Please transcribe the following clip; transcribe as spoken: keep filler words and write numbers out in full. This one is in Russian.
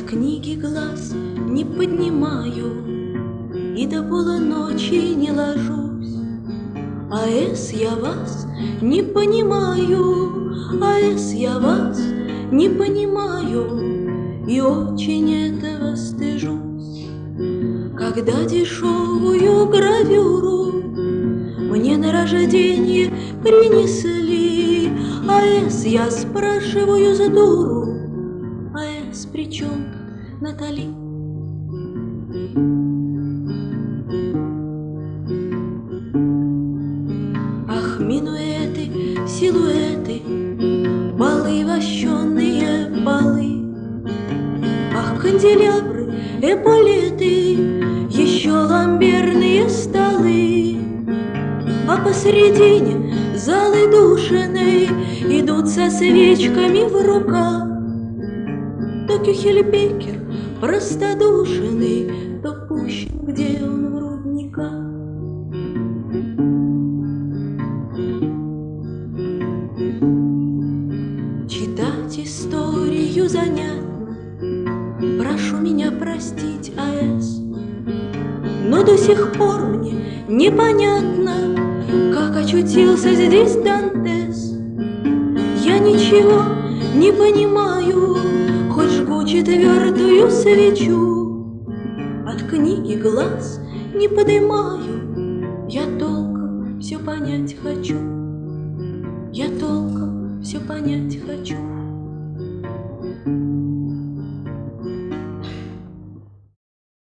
книги глаз не поднимаю и до полуночи не ложусь. А эс я вас не понимаю, а эс я вас не понимаю и очень этого стыжусь. Когда дешевую гравюру мне на рождение принесли, а эс я спрашиваю за дуру, а эс при чем Натали? Ах, минуэты, силуэты, балы, вощеные балы, ах, канделябры, эполеты, еще ламберные столы, а посредине залы душиной идут со свечками в руках. То Кюхельбекер простодушный, то Пущин, где он в рудниках. Читать историю занятно, прошу меня простить, а эс, но до сих пор мне непонятно, как очутился здесь Дантес. Я ничего не понимаю, хоть жгу четвертую свечу, от книги глаз не подымаю. Я толком все понять хочу, я толком все понять хочу.